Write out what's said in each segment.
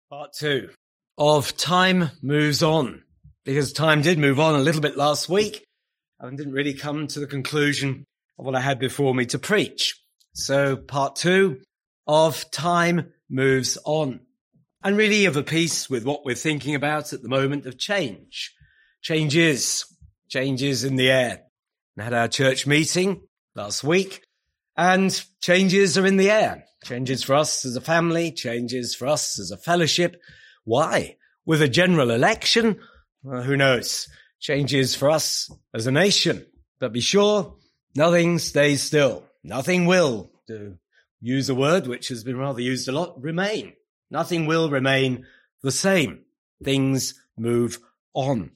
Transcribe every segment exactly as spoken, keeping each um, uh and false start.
Part two of Time Moves On, because time did move on a little bit last week and didn't really come to the conclusion of what I had before me to preach. So part two of Time Moves On, and really of a piece with what we're thinking about at the moment of change. Changes, changes in the air. We had our church meeting last week, and changes are in the air. Changes for us as a family, changes for us as a fellowship. Why? With a general election? Well, who knows? Changes for us as a nation. But be sure, nothing stays still. Nothing will, to use a word which has been rather used a lot, remain. Nothing will remain the same. Things move on.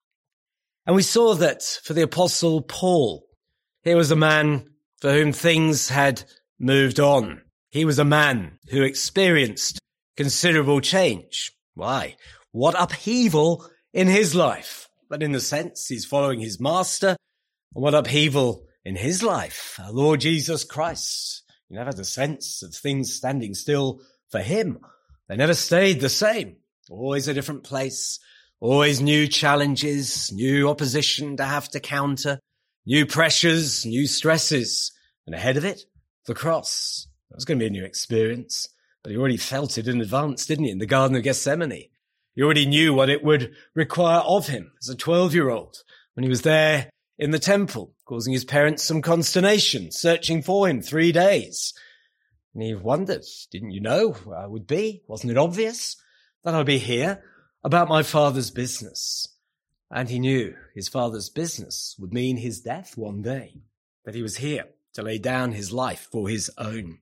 And we saw that for the Apostle Paul, here was a man for whom things had moved on. He was a man who experienced considerable change. Why? What upheaval in his life. But in a sense, he's following his master. And what upheaval in his life? Our Lord Jesus Christ. You never had a sense of things standing still for him. They never stayed the same. Always a different place. Always new challenges, new opposition to have to counter, new pressures, new stresses. And ahead of it, the cross. That was going to be a new experience, but he already felt it in advance, didn't he, in the Garden of Gethsemane? He already knew what it would require of him as a twelve-year-old when he was there in the temple, causing his parents some consternation, searching for him three days. And he wondered, didn't you know where I would be? Wasn't it obvious that I'd be here about my father's business? And he knew his father's business would mean his death one day, that he was here to lay down his life for his own.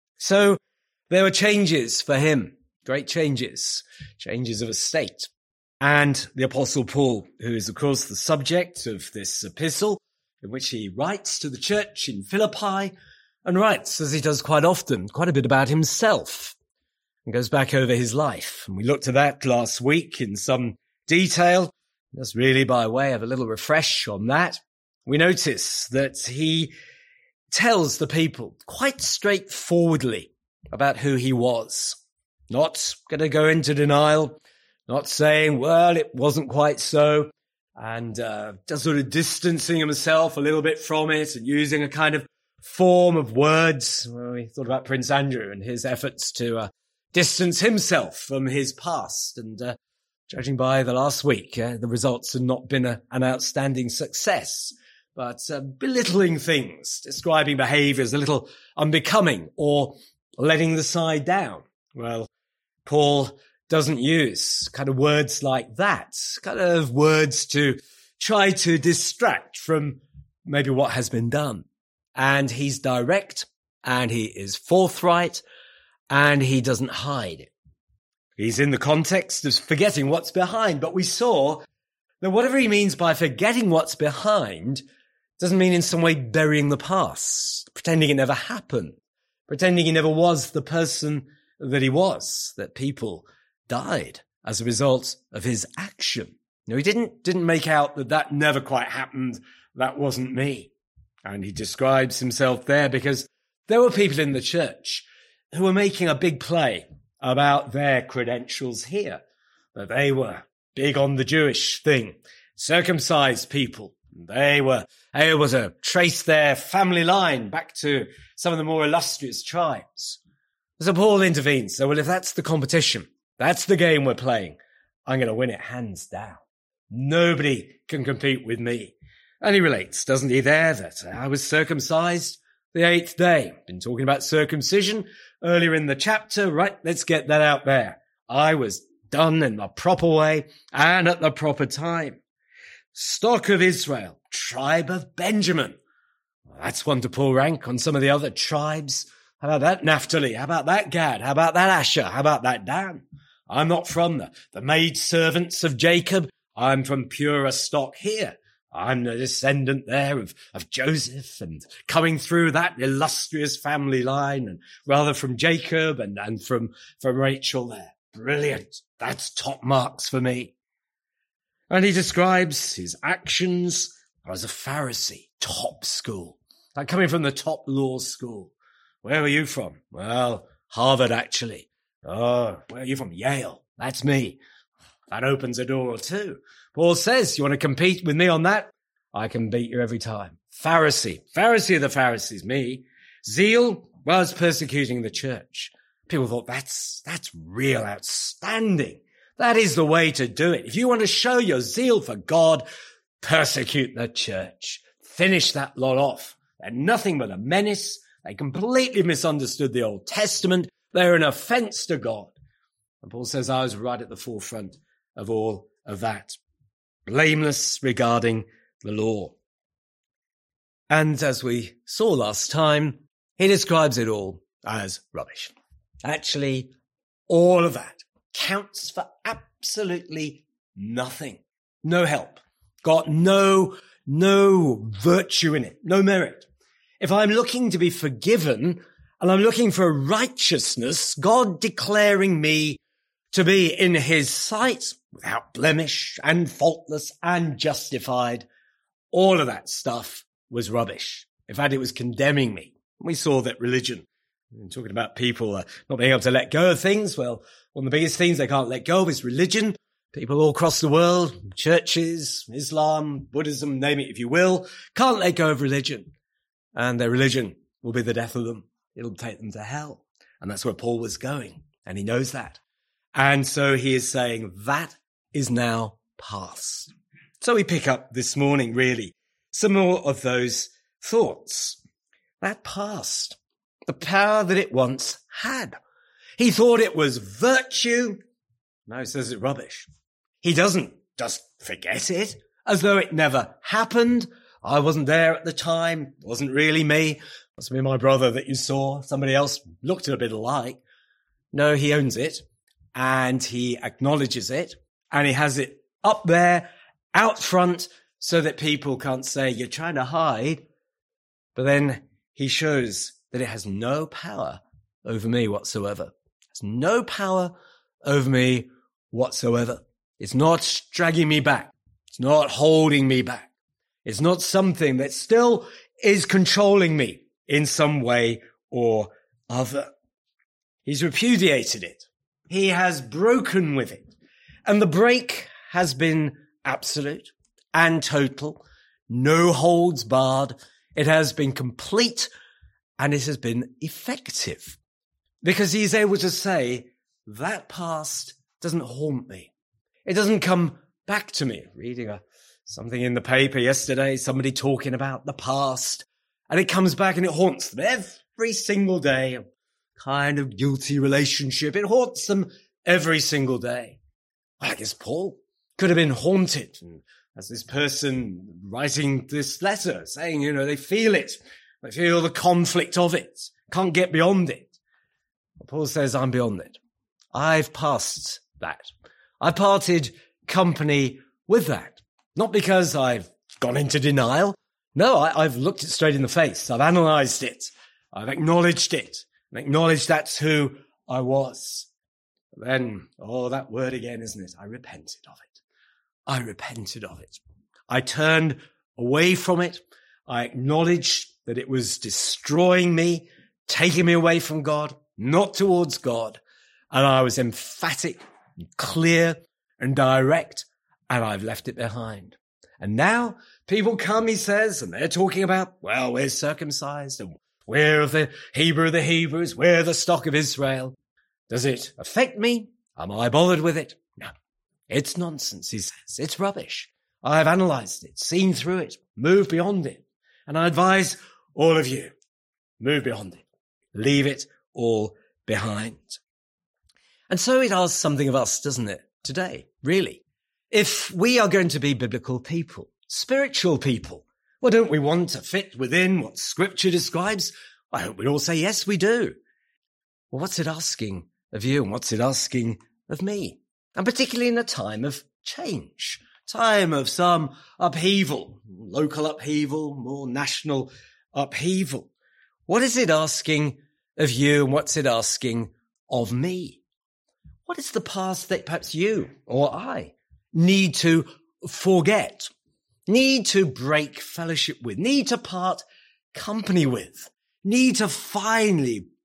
So there were changes for him, great changes, changes of estate. And the Apostle Paul, who is, of course, the subject of this epistle, in which he writes to the church in Philippi, and writes, as he does quite often, quite a bit about himself, and goes back over his life. And we looked at that last week in some detail, just really by way of a little refresh on that. We notice that he tells the people quite straightforwardly about who he was. Not going to go into denial, not saying, well, it wasn't quite so, and uh, just sort of distancing himself a little bit from it and using a kind of form of words. Well, we thought about Prince Andrew and his efforts to uh, distance himself from his past. And uh, judging by the last week, uh, the results have not been a, an outstanding success. But uh, belittling things, describing behaviour as a little unbecoming or letting the side down. Well, Paul doesn't use kind of words like that, kind of words to try to distract from maybe what has been done. And he's direct, and he is forthright, and he doesn't hide it. He's in the context of forgetting what's behind, but we saw that whatever he means by forgetting what's behind doesn't mean in some way burying the past, pretending it never happened, pretending he never was the person that he was, that people died as a result of his action. No, he didn't, didn't make out that that never quite happened. That wasn't me. And he describes himself there because there were people in the church who were making a big play about their credentials here, that they were big on the Jewish thing, circumcised people. They were able to trace their family line back to some of the more illustrious tribes. So Paul intervenes. So, well, if that's the competition, that's the game we're playing, I'm going to win it hands down. Nobody can compete with me. And he relates, doesn't he, there, that I was circumcised the eighth day. Been talking about circumcision earlier in the chapter. Right, let's get that out there. I was done in the proper way and at the proper time. Stock of Israel, tribe of Benjamin. Well, that's one to pull rank on some of the other tribes. How about that Naphtali? How about that Gad? How about that Asher? How about that Dan? I'm not from the, the maid servants of Jacob. I'm from purer stock here. I'm the descendant there of, of Joseph and coming through that illustrious family line, and rather from Jacob and, and from, from Rachel there. Brilliant. That's top marks for me. And he describes his actions as a Pharisee, top school, like coming from the top law school. Where were you from? Well, Harvard, actually. Oh, where are you from? Yale. That's me. That opens a door or two. Paul says, you want to compete with me on that? I can beat you every time. Pharisee. Pharisee of the Pharisees, me. Zeal was persecuting the church. People thought that's, that's real outstanding. That is the way to do it. If you want to show your zeal for God, persecute the church. Finish that lot off. They're nothing but a menace. They completely misunderstood the Old Testament. They're an offense to God. And Paul says, I was right at the forefront of all of that. Blameless regarding the law. And as we saw last time, he describes it all as rubbish. Actually, all of that counts for absolutely nothing. No help. Got no, no virtue in it. No merit. If I'm looking to be forgiven and I'm looking for righteousness, God declaring me to be in his sight without blemish and faultless and justified, all of that stuff was rubbish. In fact, it was condemning me. We saw that religion, we're talking about people uh, not being able to let go of things. Well, one of the biggest things they can't let go of is religion. People all across the world, churches, Islam, Buddhism, name it if you will, can't let go of religion. And their religion will be the death of them. It'll take them to hell. And that's where Paul was going. And he knows that. And so he is saying that is now past. So we pick up this morning, really, some more of those thoughts. That past, the power that it once had. He thought it was virtue. Now he says it's rubbish. He doesn't just forget it as though it never happened. I wasn't there at the time. It wasn't really me. Must be my brother that you saw. Somebody else looked a bit alike. No, he owns it and he acknowledges it and he has it up there out front so that people can't say you're trying to hide. But then he shows that it has no power over me whatsoever. It has no power over me whatsoever. It's not dragging me back. It's not holding me back. It's not something that still is controlling me in some way or other. He's repudiated it. He has broken with it. And the break has been absolute and total. No holds barred. It has been complete and it has been effective. Because he's able to say, that past doesn't haunt me. It doesn't come back to me. Reading a, something in the paper yesterday, somebody talking about the past, and it comes back and it haunts them every single day. A kind of guilty relationship. It haunts them every single day. Well, I guess Paul could have been haunted. And as this person writing this letter saying, you know, they feel it. They feel the conflict of it. Can't get beyond it. But Paul says, I'm beyond it. I've passed that. I parted company with that. Not because I've gone into denial. No, I, I've looked it straight in the face. I've analysed it. I've acknowledged it. And acknowledged that's who I was. But then, oh, that word again, isn't it? I repented of it. I repented of it. I turned away from it. I acknowledged that it was destroying me, taking me away from God, not towards God. And I was emphatic, and clear and direct, and I've left it behind. And now people come, he says, and they're talking about, well, we're circumcised and we're of the Hebrew of the Hebrews. We're the stock of Israel. Does it affect me? Am I bothered with it? No. It's nonsense, he says. It's rubbish. I've analysed it, seen through it, moved beyond it. And I advise all of you, move beyond it. Leave it all behind. And so it asks something of us, doesn't it, today, really? If we are going to be biblical people, spiritual people, well, don't we want to fit within what Scripture describes? I hope we all say, yes, we do. Well, what's it asking of you and what's it asking of me? And particularly in a time of change, time of some upheaval, local upheaval, more national upheaval. What is it asking of you and what's it asking of me? What is the past that perhaps you or I need to forget, need to break fellowship with, need to part company with, need to finally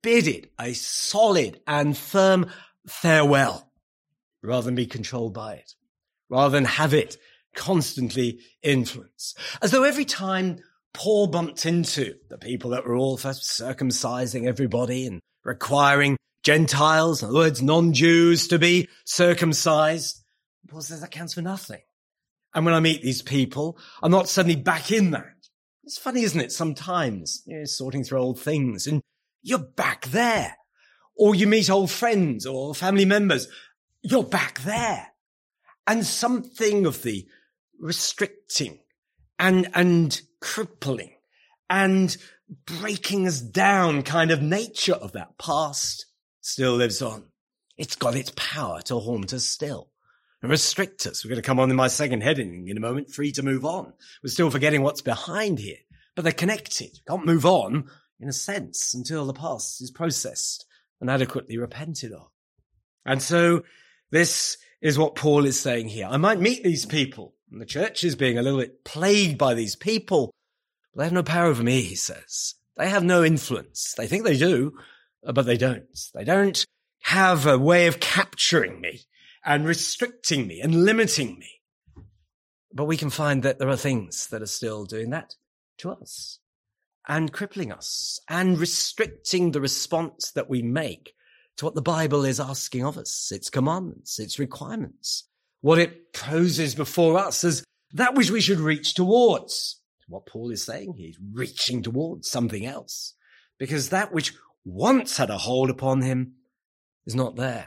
bid it a solid and firm farewell rather than be controlled by it, rather than have it constantly influence. As though every time Paul bumped into the people that were all first circumcising everybody and requiring Gentiles, in other words, non-Jews, to be circumcised, Paul says that counts for nothing. And when I meet these people, I'm not suddenly back in that. It's funny, isn't it? Sometimes you're sorting through old things and you're back there. Or you meet old friends or family members. You're back there. And something of the restricting and, and crippling and breaking us down kind of nature of that past still lives on. It's got its power to haunt us still and restrict us. We're going to come on in my second heading in a moment, free to move on. We're still forgetting what's behind here, but they're connected. Can't move on in a sense until the past is processed and adequately repented of. And so this is what Paul is saying here. I might meet these people, and the church is being a little bit plagued by these people, but they have no power over me, he says. They have no influence. They think they do, but they don't. They don't have a way of capturing me and restricting me and limiting me. But we can find that there are things that are still doing that to us and crippling us and restricting the response that we make to what the Bible is asking of us, its commandments, its requirements, what it poses before us as that which we should reach towards. What Paul is saying, he's reaching towards something else, because that which once had a hold upon him is not there.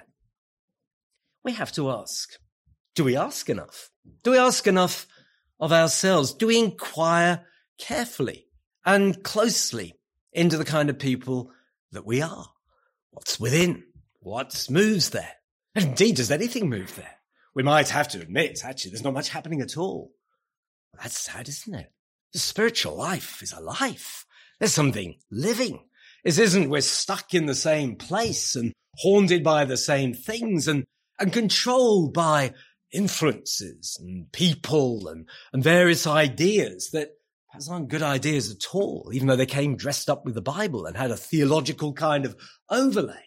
We have to ask, do we ask enough? Do we ask enough of ourselves? Do we inquire carefully and closely into the kind of people that we are? What's within? What moves there? And indeed, does anything move there? We might have to admit, actually, there's not much happening at all. That's sad, isn't it? The spiritual life is a life. There's something living. This isn't we're stuck in the same place and haunted by the same things and, and controlled by influences and people and, and various ideas that perhaps aren't good ideas at all, even though they came dressed up with the Bible and had a theological kind of overlay.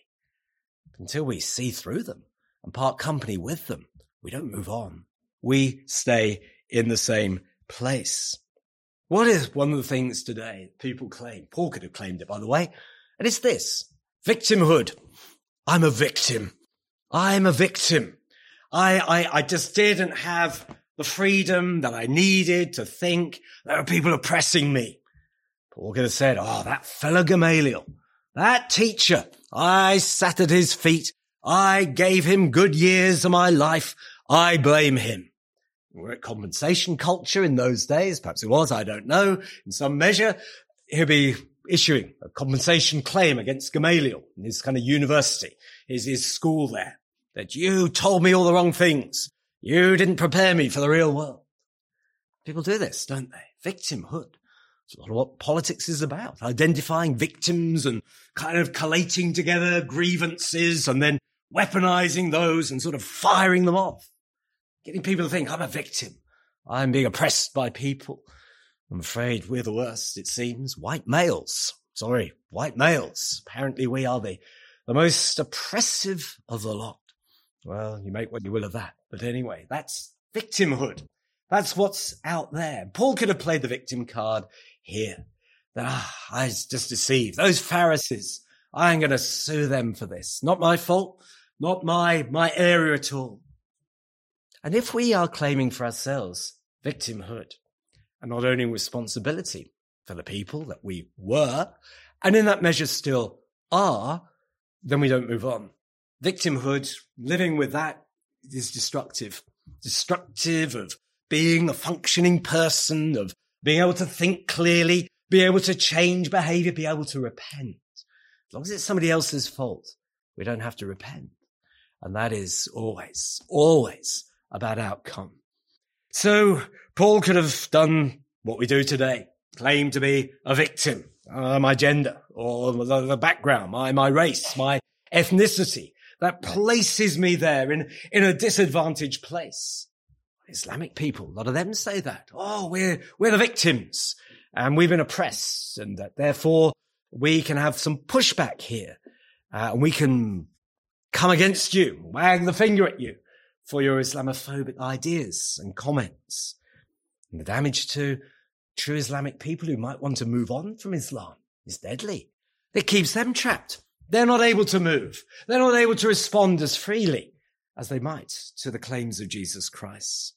Until we see through them and part company with them, we don't move on. We stay in the same place. What is one of the things today people claim? Paul could have claimed it, by the way. And it's this: victimhood. I'm a victim. I'm a victim. I, I, I just didn't have the freedom that I needed to think. There were people oppressing me. Paul could have said, oh, that fellow Gamaliel, that teacher, I sat at his feet. I gave him good years of my life. I blame him. We're at compensation culture in those days. Perhaps it was, I don't know. In some measure, he'll be issuing a compensation claim against Gamaliel in his kind of university, his, his school there, that you told me all the wrong things. You didn't prepare me for the real world. People do this, don't they? Victimhood. It's a lot of what politics is about, identifying victims and kind of collating together grievances and then weaponizing those and sort of firing them off. Getting people to think, I'm a victim. I'm being oppressed by people. I'm afraid we're the worst, it seems. White males. Sorry, white males. Apparently we are the, the most oppressive of the lot. Well, you make what you will of that. But anyway, that's victimhood. That's what's out there. Paul could have played the victim card here. That, ah, I was just deceived. Those Pharisees, I'm going to sue them for this. Not my fault. Not my, my area at all. And if we are claiming for ourselves victimhood, and not only responsibility for the people that we were, and in that measure still are, then we don't move on. Victimhood, living with that, is destructive. Destructive of being a functioning person, of being able to think clearly, be able to change behavior, be able to repent. As long as it's somebody else's fault, we don't have to repent. And that is always, always about outcome. So Paul could have done what we do today, claim to be a victim, uh, my gender or the, the background, my, my race, my ethnicity. That places me there in, in a disadvantaged place. Islamic people, a lot of them say that. Oh, we're, we're the victims and we've been oppressed and that therefore we can have some pushback here. Uh, and we can come against you, wag the finger at you for your Islamophobic ideas and comments. And the damage to true Islamic people who might want to move on from Islam is deadly. It keeps them trapped. They're not able to move. They're not able to respond as freely as they might to the claims of Jesus Christ.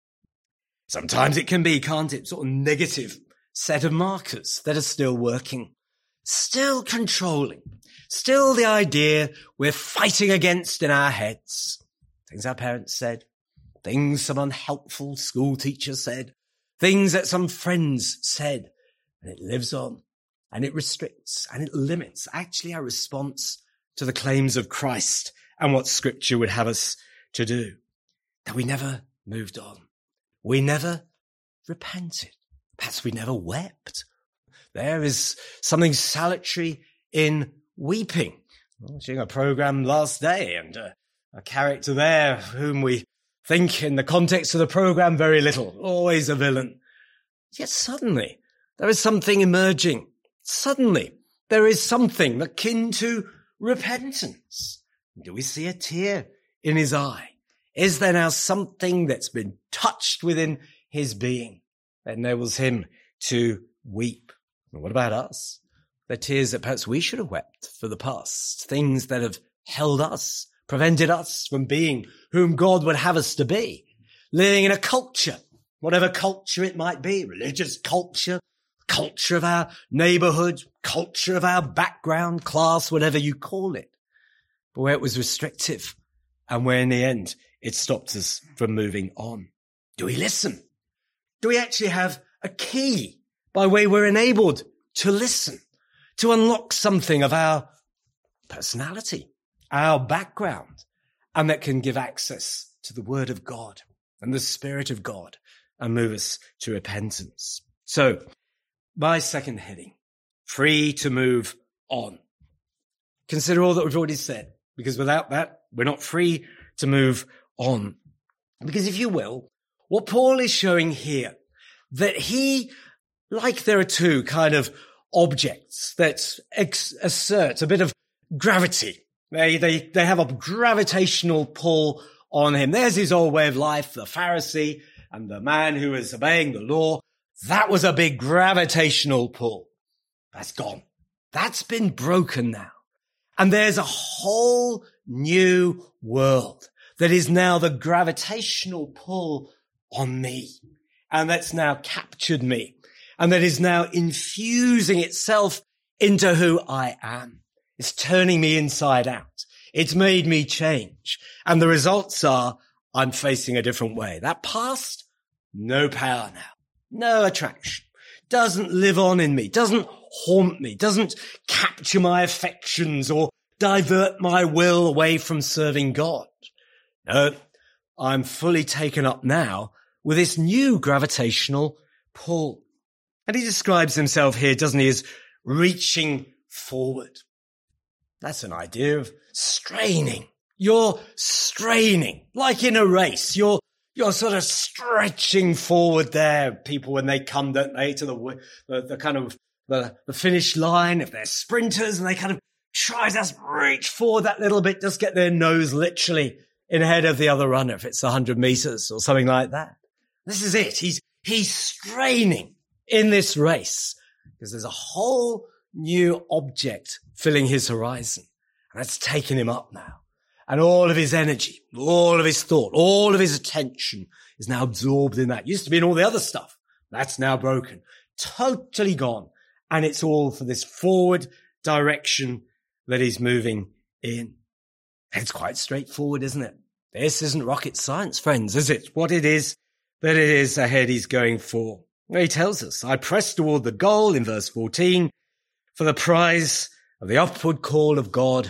Sometimes it can be, can't it, sort of negative set of markers that are still working, still controlling, still the idea we're fighting against in our heads. Things our parents said, things some unhelpful school teacher said, things that some friends said, and it lives on, and it restricts, and it limits actually our response to the claims of Christ and what Scripture would have us to do. That we never moved on. We never repented. Perhaps we never wept. There is something salutary in weeping. I was watching a program last day, and a, a character there whom we think in the context of the program very little, always a villain. Yet suddenly there is something emerging. Suddenly there is something akin to repentance. Do we see a tear in his eye? Is there now something that's been touched within his being that enables him to weep? And what about us? The tears that perhaps we should have wept for the past, things that have held us, prevented us from being whom God would have us to be, living in a culture, whatever culture it might be, religious culture, culture of our neighborhood, culture of our background, class, whatever you call it, but where it was restrictive and where in the end it stopped us from moving on. Do we listen? Do we actually have a key by way we're enabled to listen, to unlock something of our personality, our background, and that can give access to the Word of God and the Spirit of God and move us to repentance? So, my second heading, free to move on. Consider all that we've already said, because without that, we're not free to move on. Because if you will, what Paul is showing here, that he, like there are two kind of objects that ex- assert a bit of gravity. They, they, they have a gravitational pull on him. There's his old way of life, the Pharisee and the man who was obeying the law. That was a big gravitational pull. That's gone. That's been broken now. And there's a whole new world that is now the gravitational pull on me. And that's now captured me. And that is now infusing itself into who I am. It's turning me inside out. It's made me change. And the results are I'm facing a different way. That past, no power now. No attraction. Doesn't live on in me. Doesn't haunt me. Doesn't capture my affections or divert my will away from serving God. No, I'm fully taken up now with this new gravitational pull. And he describes himself here, doesn't he, as reaching forward. That's an idea of straining. You're straining, like in a race. You're You're sort of stretching forward there. People, when they come, don't they, to the the, the kind of the, the finish line, if they're sprinters, and they kind of try to reach forward that little bit, just get their nose literally in ahead of the other runner, if it's one hundred meters or something like that. This is it. He's he's straining in this race because there's a whole new object filling his horizon, and that's taken him up now. And all of his energy, all of his thought, all of his attention is now absorbed in that. Used to be in all the other stuff. That's now broken. Totally gone. And it's all for this forward direction that he's moving in. It's quite straightforward, isn't it? This isn't rocket science, friends, is it? What it is that it is ahead he's going for. Well, he tells us, I press toward the goal in verse fourteen for the prize of the upward call of God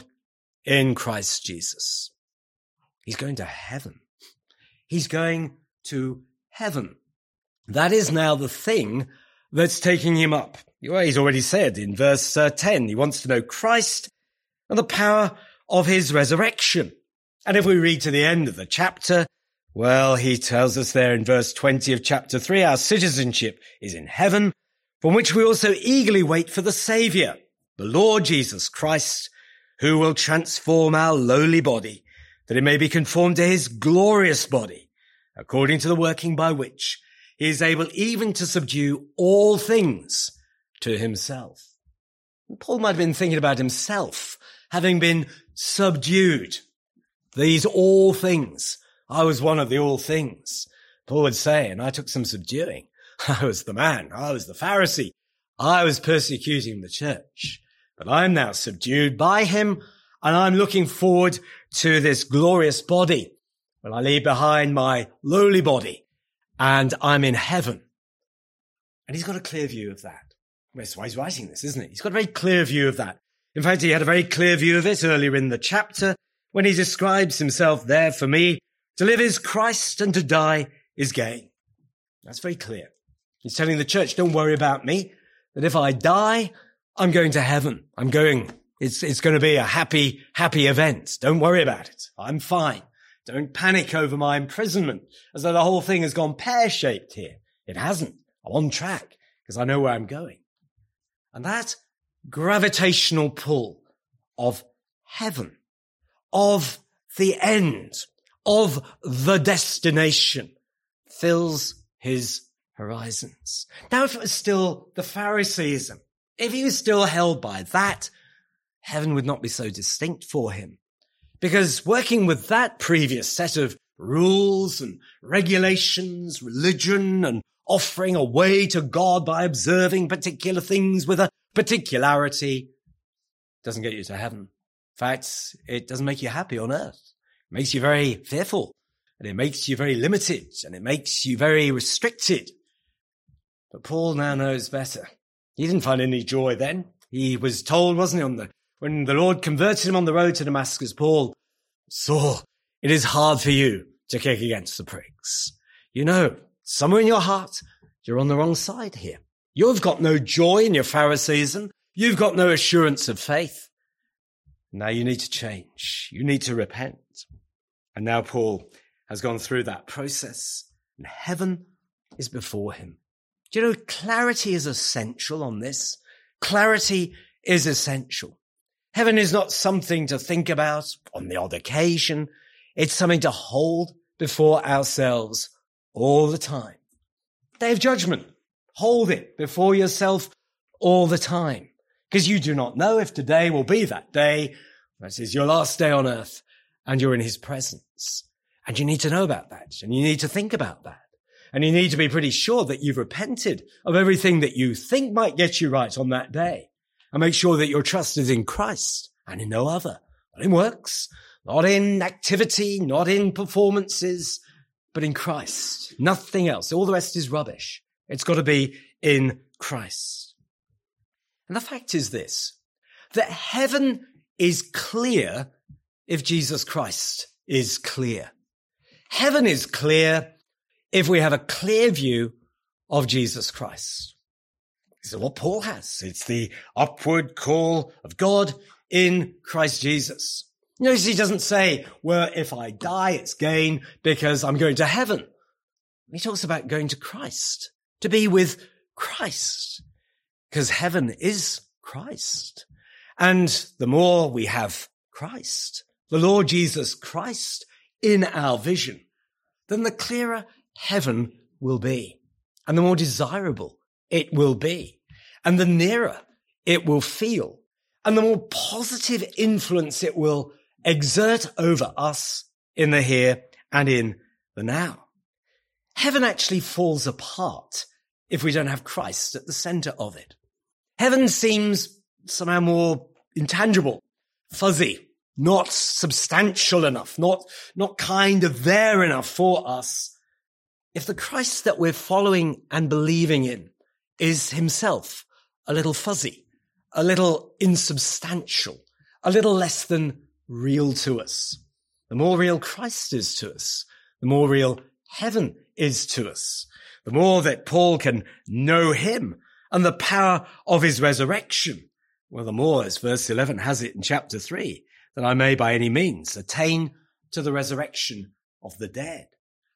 in Christ Jesus. He's going to heaven. He's going to heaven. That is now the thing that's taking him up. Well, he's already said in verse uh, ten, he wants to know Christ and the power of his resurrection. And if we read to the end of the chapter, well, he tells us there in verse twenty of chapter three, our citizenship is in heaven, from which we also eagerly wait for the Saviour, the Lord Jesus Christ, who will transform our lowly body, that it may be conformed to his glorious body, according to the working by which he is able even to subdue all things to himself. And Paul might have been thinking about himself having been subdued. These all things. I was one of the all things. Paul would say, and I took some subduing. I was the man. I was the Pharisee. I was persecuting the church. But I'm now subdued by him, and I'm looking forward to this glorious body when I leave behind my lowly body and I'm in heaven. And he's got a clear view of that. That's why he's writing this, isn't it? He's got a very clear view of that. In fact, he had a very clear view of it earlier in the chapter when he describes himself there, for me, to live is Christ and to die is gain. That's very clear. He's telling the church, don't worry about me, that if I die, I'm going to heaven. I'm going, it's, it's going to be a happy, happy event. Don't worry about it. I'm fine. Don't panic over my imprisonment as though the whole thing has gone pear-shaped here. It hasn't. I'm on track because I know where I'm going. And that gravitational pull of heaven, of the end, of the destination fills his horizons. Now, if it was still the Phariseeism, if he was still held by that, heaven would not be so distinct for him. Because working with that previous set of rules and regulations, religion, and offering a way to God by observing particular things with a particularity doesn't get you to heaven. In fact, it doesn't make you happy on earth. It makes you very fearful, and it makes you very limited, and it makes you very restricted. But Paul now knows better. He didn't find any joy then. He was told, wasn't he, on the, when the Lord converted him on the road to Damascus, Paul, Saul, it is hard for you to kick against the pricks. You know, somewhere in your heart, you're on the wrong side here. You've got no joy in your Phariseeism. You've got no assurance of faith. Now you need to change. You need to repent. And now Paul has gone through that process, and heaven is before him. Do you know, clarity is essential on this. Clarity is essential. Heaven is not something to think about on the odd occasion. It's something to hold before ourselves all the time. Day of judgment. Hold it before yourself all the time. Because you do not know if today will be that day. That is your last day on earth and you're in his presence. And you need to know about that. And you need to think about that. And you need to be pretty sure that you've repented of everything that you think might get you right on that day. And make sure that your trust is in Christ and in no other. Not in works, not in activity, not in performances, but in Christ. Nothing else. All the rest is rubbish. It's got to be in Christ. And the fact is this, that heaven is clear if Jesus Christ is clear. Heaven is clear if we have a clear view of Jesus Christ. This is what Paul has. It's the upward call of God in Christ Jesus. Notice he doesn't say, well, if I die, it's gain because I'm going to heaven. He talks about going to Christ, to be with Christ, because heaven is Christ. And the more we have Christ, the Lord Jesus Christ in our vision, then the clearer heaven will be, and the more desirable it will be, and the nearer it will feel, and the more positive influence it will exert over us in the here and in the now. Heaven actually falls apart if we don't have Christ at the center of it. Heaven seems somehow more intangible, fuzzy, not substantial enough, not, not kind of there enough for us if the Christ that we're following and believing in is himself a little fuzzy, a little insubstantial, a little less than real to us. The more real Christ is to us, the more real heaven is to us, the more that Paul can know him and the power of his resurrection. Well, the more, as verse eleven has it in chapter three, that I may by any means attain to the resurrection of the dead.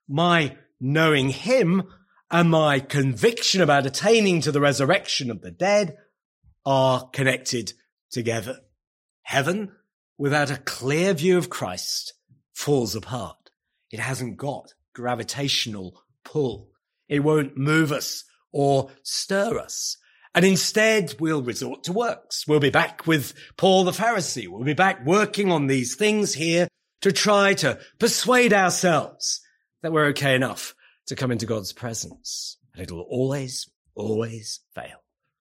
My knowing him and my conviction about attaining to the resurrection of the dead are connected together. Heaven, without a clear view of Christ, falls apart. It hasn't got gravitational pull. It won't move us or stir us. And instead, we'll resort to works. We'll be back with Paul the Pharisee. We'll be back working on these things here to try to persuade ourselves that we're okay enough to come into God's presence. And it'll always, always fail.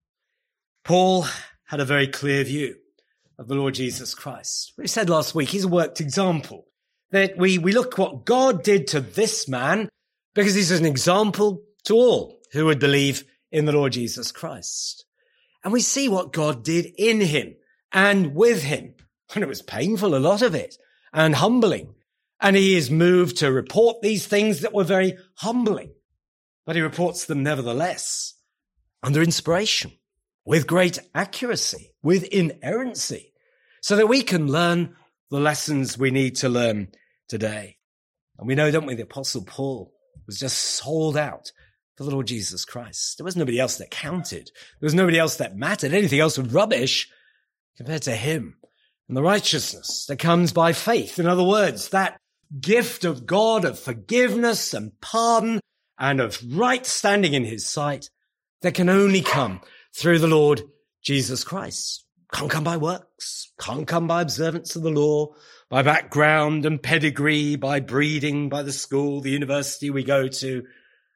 Paul had a very clear view of the Lord Jesus Christ. We said last week, he's a worked example. That we, we look what God did to this man because he's an example to all who would believe in the Lord Jesus Christ. And we see what God did in him and with him. And it was painful, a lot of it, and humbling. And he is moved to report these things that were very humbling. But he reports them nevertheless under inspiration, with great accuracy, with inerrancy, so that we can learn the lessons we need to learn today. And we know, don't we, the Apostle Paul was just sold out for the Lord Jesus Christ. There was nobody else that counted. There was nobody else that mattered. Anything else was rubbish compared to him and the righteousness that comes by faith. In other words, that gift of God of forgiveness and pardon and of right standing in his sight that can only come through the Lord Jesus Christ. Can't come by works, can't come by observance of the law, by background and pedigree, by breeding, by the school, the university we go to,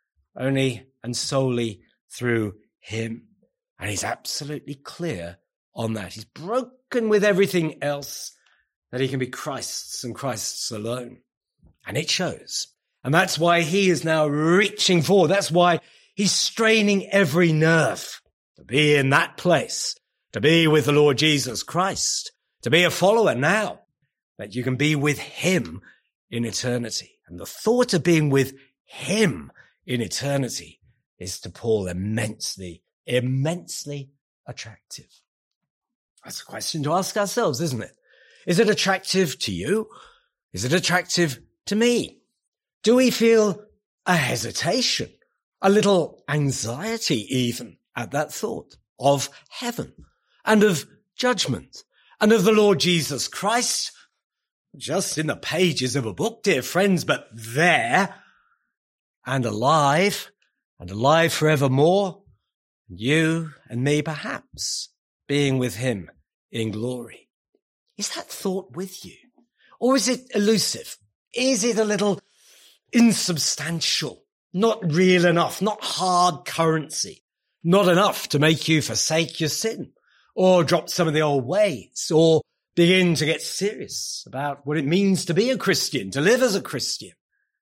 only and solely through him. And he's absolutely clear on that. He's broken with everything else that he can be Christ's and Christ's alone. And it shows. And that's why he is now reaching forward. That's why he's straining every nerve to be in that place, to be with the Lord Jesus Christ, to be a follower now, that you can be with him in eternity. And the thought of being with him in eternity is to Paul immensely, immensely attractive. That's a question to ask ourselves, isn't it? Is it attractive to you? Is it attractive to me? Do we feel a hesitation, a little anxiety even at that thought of heaven and of judgment and of the Lord Jesus Christ? Just in the pages of a book, dear friends, but there and alive and alive forevermore, you and me perhaps being with him in glory. Is that thought with you? Or is it elusive? Is it a little insubstantial? Not real enough, not hard currency, not enough to make you forsake your sin or drop some of the old ways or begin to get serious about what it means to be a Christian, to live as a Christian?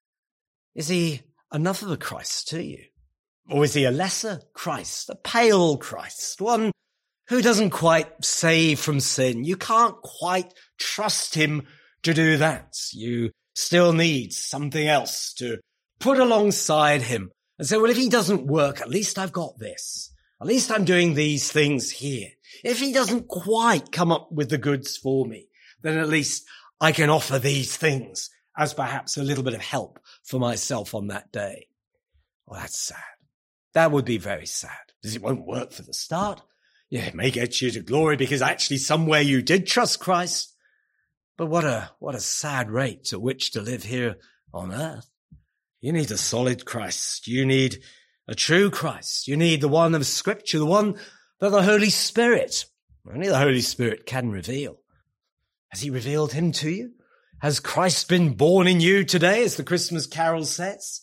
Is he enough of a Christ to you? Or is he a lesser Christ, a pale Christ, one who doesn't quite save from sin? You can't quite trust him to do that. You still need something else to put alongside him and say, well, if he doesn't work, at least I've got this. At least I'm doing these things here. If he doesn't quite come up with the goods for me, then at least I can offer these things as perhaps a little bit of help for myself on that day. Well, that's sad. That would be very sad, because it won't work for the start. Yeah, it may get you to glory because actually somewhere you did trust Christ. But what a, what a sad rate at which to live here on earth. You need a solid Christ. You need a true Christ. You need the one of Scripture, the one that the Holy Spirit, only the Holy Spirit can reveal. Has he revealed him to you? Has Christ been born in you today, as the Christmas carol says?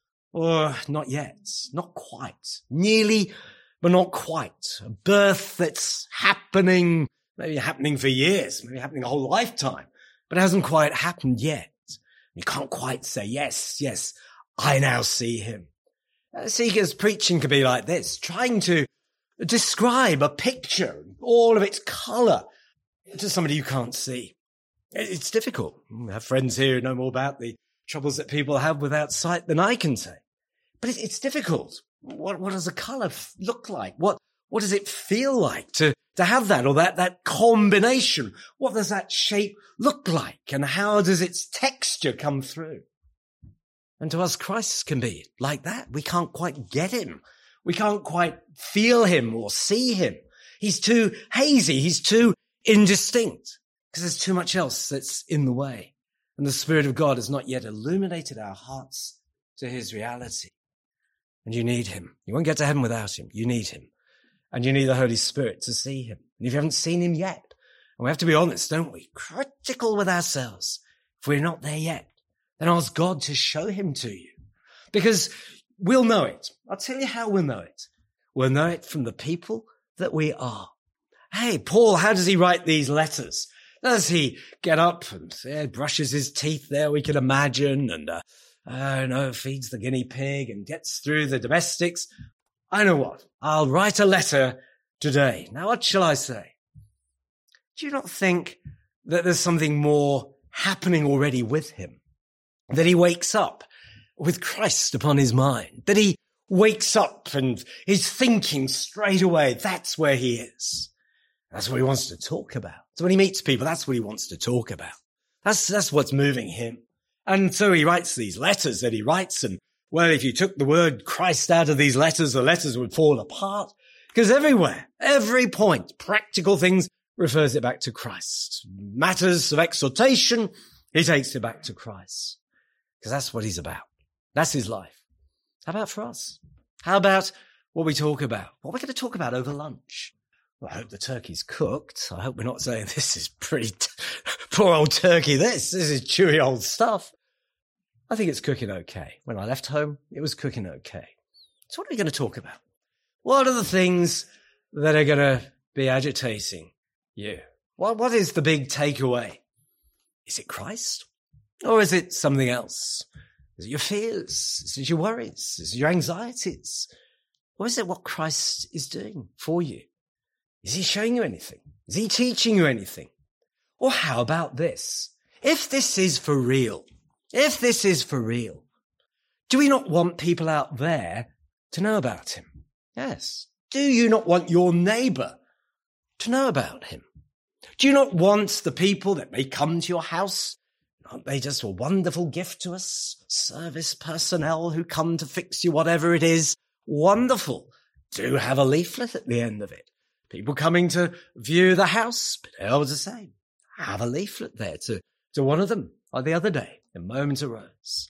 Or not yet, not quite, nearly, but not quite. A birth that's happening, maybe happening for years, maybe happening a whole lifetime, but it hasn't quite happened yet. You can't quite say, yes, yes, I now see him. Uh, Seeger's preaching could be like this, trying to describe a picture, all of its colour, to somebody you can't see. It's difficult. I have friends here who know more about the troubles that people have without sight than I can say. But it's difficult. What, what does a colour look like? What, what does it feel like to, to have that or that, that combination? What does that shape look like? And how does its texture come through? And to us, Christ can be like that. We can't quite get him. We can't quite feel him or see him. He's too hazy. He's too indistinct because there's too much else that's in the way. And the Spirit of God has not yet illuminated our hearts to his reality. And you need him. You won't get to heaven without him. You need him. And you need the Holy Spirit to see him. And if you haven't seen him yet, and we have to be honest, don't we? Critical with ourselves. If we're not there yet, then ask God to show him to you. Because we'll know it. I'll tell you how we'll know it. We'll know it from the people that we are. Hey, Paul, how does he write these letters? Does he get up and yeah, brushes his teeth there, we can imagine, and, uh, I don't know, feeds the guinea pig and gets through the domestics? I know what. I'll write a letter today. Now, what shall I say? Do you not think that there's something more happening already with him? That he wakes up with Christ upon his mind? That he wakes up and is thinking straight away? That's where he is. That's what he wants to talk about. So when he meets people, that's what he wants to talk about. That's, that's what's moving him. And so he writes these letters that he writes. And well, if you took the word Christ out of these letters, the letters would fall apart. Because everywhere, every point, practical things, refers it back to Christ. Matters of exhortation, he takes it back to Christ. Because that's what he's about. That's his life. How about for us? How about what we talk about? What we're going to talk about over lunch? Well, I hope the turkey's cooked. I hope we're not saying this is pretty t- poor old turkey. This, this is chewy old stuff. I think it's cooking okay. When I left home, it was cooking okay. So what are we going to talk about? What are the things that are going to be agitating you? What, what is the big takeaway? Is it Christ? Or is it something else? Is it your fears? Is it your worries? Is it your anxieties? Or is it what Christ is doing for you? Is he showing you anything? Is he teaching you anything? Or how about this? If this is for real, if this is for real, do we not want people out there to know about him? Yes. Do you not want your neighbor to know about him? Do you not want the people that may come to your house? Aren't they just a wonderful gift to us? Service personnel who come to fix you, whatever it is. Wonderful. Do have a leaflet at the end of it. People coming to view the house, but able to say, have a leaflet there to, to one of them. Like the other day, a moment arose.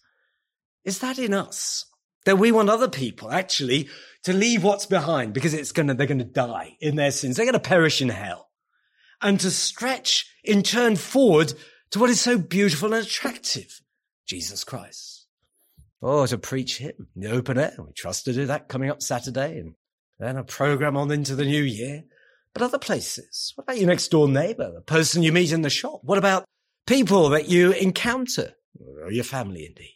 Is that in us? That we want other people actually to leave what's behind because it's gonna, they're gonna die in their sins. They're gonna perish in hell. And to stretch in turn forward to what is so beautiful and attractive, Jesus Christ. Oh, to preach him in the open air. We trust to do that coming up Saturday and then a program on into the new year. But other places, what about your next door neighbor, the person you meet in the shop? What about people that you encounter, or your family indeed?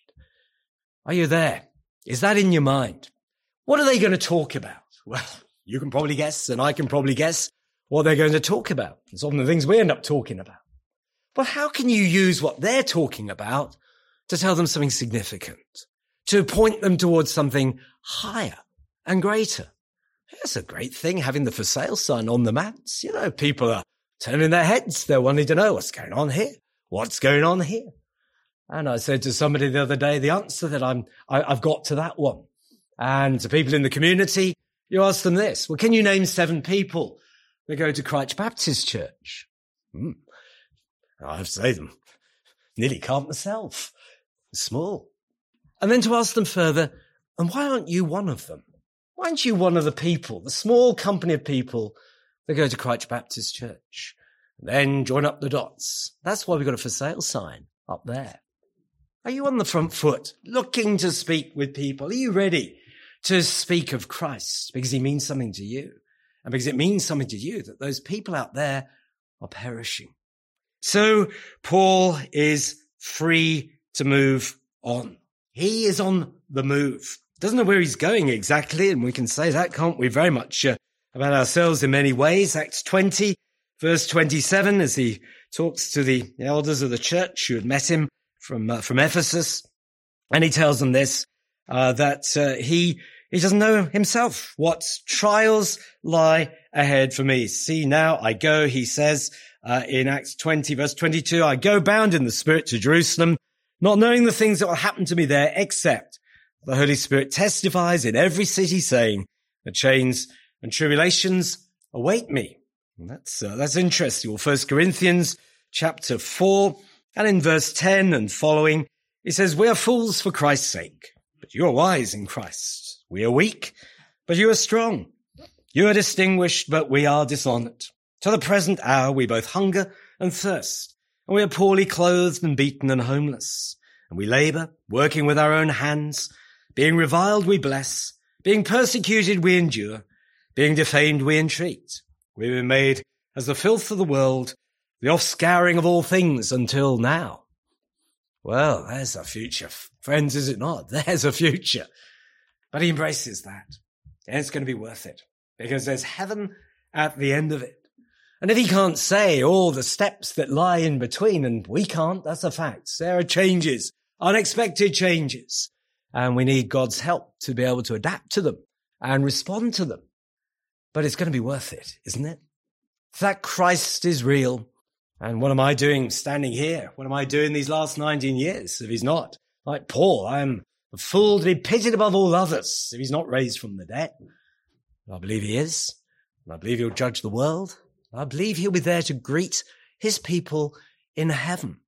Are you there? Is that in your mind? What are they going to talk about? Well, you can probably guess, and I can probably guess what they're going to talk about. It's often the things we end up talking about. But how can you use what they're talking about to tell them something significant, to point them towards something higher and greater? It's a great thing having the for sale sign on the mats. You know, people are turning their heads. They're wanting to know what's going on here. What's going on here? And I said to somebody the other day, the answer that I'm, I, I've got to that one. And to people in the community, you ask them this. Well, can you name seven people that go to Christ Baptist Church? Hmm. I have to say them. Nearly can't myself. Small. And then to ask them further, and why aren't you one of them? Why aren't you one of the people, the small company of people that go to Christ Baptist Church? And then join up the dots. That's why we've got a for sale sign up there. Are you on the front foot, looking to speak with people? Are you ready to speak of Christ because he means something to you? And because it means something to you that those people out there are perishing. So Paul is free to move on. He is on the move. Doesn't know where he's going exactly, and we can say that, can't we, very much uh, about ourselves in many ways. Acts twenty, verse twenty-seven, as he talks to the elders of the church who had met him from uh, from Ephesus, and he tells them this, uh, that uh, he he doesn't know himself what trials lie ahead for me. See, now I go, he says uh, in Acts twenty, verse twenty-two, I go bound in the Spirit to Jerusalem, not knowing the things that will happen to me there, except the Holy Spirit testifies in every city saying, the chains and tribulations await me. And that's, uh, that's interesting. Well, First Corinthians chapter four, and in verse ten and following, he says, we are fools for Christ's sake, but you are wise in Christ. We are weak, but you are strong. You are distinguished, but we are dishonored. To the present hour, we both hunger and thirst, and we are poorly clothed and beaten and homeless. And we labor, working with our own hands. Being reviled, we bless. Being persecuted, we endure. Being defamed, we entreat. We've been made as the filth of the world, the offscouring of all things until now. Well, there's a future. Friends, is it not? There's a future. But he embraces that. And it's going to be worth it, because there's heaven at the end of it. And if he can't say all the steps that lie in between, and we can't, that's a fact. There are changes, unexpected changes, and we need God's help to be able to adapt to them and respond to them. But it's going to be worth it, isn't it? That Christ is real. And what am I doing standing here? What am I doing these last nineteen years if he's not? Like Paul, I am a fool to be pitied above all others if he's not raised from the dead. I believe he is. And I believe he'll judge the world. I believe he'll be there to greet his people in heaven.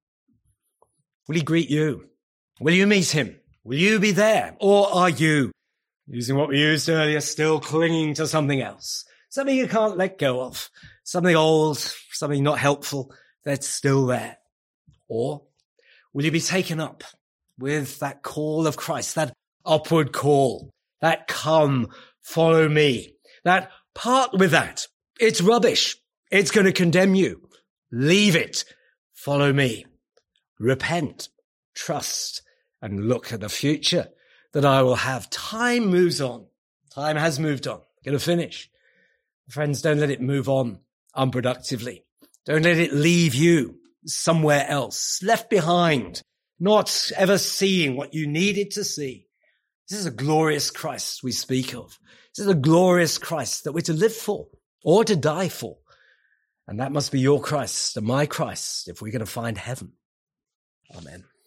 Will he greet you? Will you meet him? Will you be there? Or are you, using what we used earlier, still clinging to something else? Something you can't let go of. Something old, something not helpful that's still there. Or will you be taken up with that call of Christ, that upward call, that come, follow me, that part with that. It's rubbish. It's going to condemn you. Leave it. Follow me. Repent, trust, and look at the future that I will have. Time moves on. Time has moved on. Going to finish. Friends, don't let it move on unproductively. Don't let it leave you somewhere else, left behind, not ever seeing what you needed to see. This is a glorious Christ we speak of. This is a glorious Christ that we're to live for or to die for. And that must be your Christ and my Christ if we're going to find heaven. Amen.